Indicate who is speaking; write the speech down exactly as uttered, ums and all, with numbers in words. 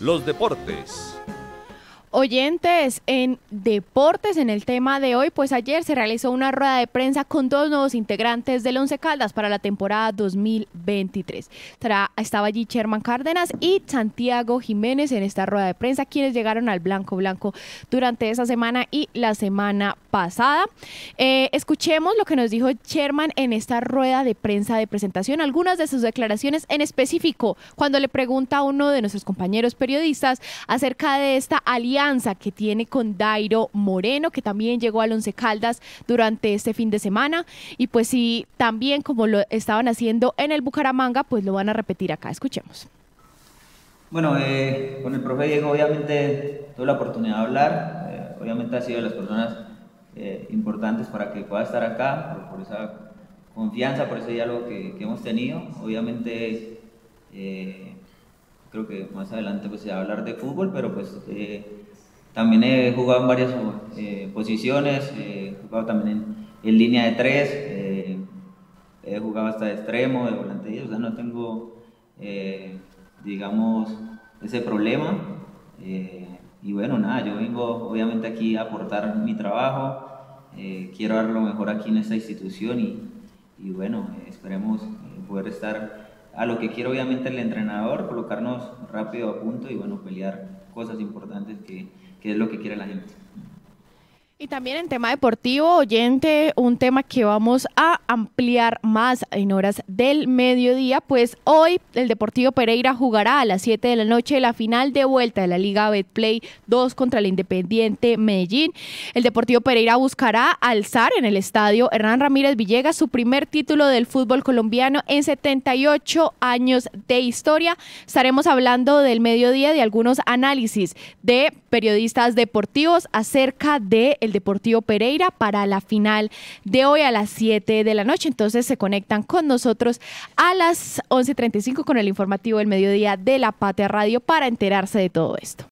Speaker 1: los deportes.
Speaker 2: Oyentes, en deportes, en el tema de hoy, pues ayer se realizó una rueda de prensa con dos nuevos integrantes del Once Caldas para la temporada dos mil veintitrés. Estaba allí Sherman Cárdenas y Santiago Jiménez en esta rueda de prensa, quienes llegaron al Blanco Blanco durante esa semana y la semana pasada. Eh, escuchemos lo que nos dijo Sherman en esta rueda de prensa de presentación, algunas de sus declaraciones en específico, cuando le pregunta a uno de nuestros compañeros periodistas acerca de esta alianza que tiene con Dairo Moreno, que también llegó al Once Caldas durante este fin de semana, y pues sí, también como lo estaban haciendo en el Bucaramanga, pues lo van a repetir acá. Escuchemos.
Speaker 3: Bueno, eh, con el profe Diego obviamente tuve la oportunidad de hablar, eh, obviamente ha sido de las personas eh, importantes para que pueda estar acá, por, por esa confianza, por ese diálogo que, que hemos tenido. Obviamente eh, creo que más adelante pues se va a hablar de fútbol, pero pues eh, también he jugado en varias eh, posiciones, eh, he jugado también en, en línea de tres, eh, he jugado hasta de extremo, de volante diez, o sea, no tengo, eh, digamos, ese problema. Eh, y bueno, nada, yo vengo obviamente aquí a aportar mi trabajo, eh, quiero dar lo mejor aquí en esta institución y, y bueno, eh, esperemos eh, poder estar a lo que quiere obviamente el entrenador, colocarnos rápido a punto y bueno, pelear cosas importantes que, que es lo que quiere la gente.
Speaker 2: Y también en tema deportivo, oyente, un tema que vamos a ampliar más en horas del mediodía, pues hoy el Deportivo Pereira jugará a las siete de la noche la final de vuelta de la Liga Betplay dos contra el Independiente Medellín. El Deportivo Pereira buscará alzar en el estadio Hernán Ramírez Villegas su primer título del fútbol colombiano en setenta y ocho años de historia. Estaremos hablando del mediodía de algunos análisis de periodistas deportivos acerca de el Deportivo Pereira para la final de hoy a las siete de la noche. Entonces se conectan con nosotros a las once treinta y cinco con el informativo del mediodía de La Patria Radio para enterarse de todo esto.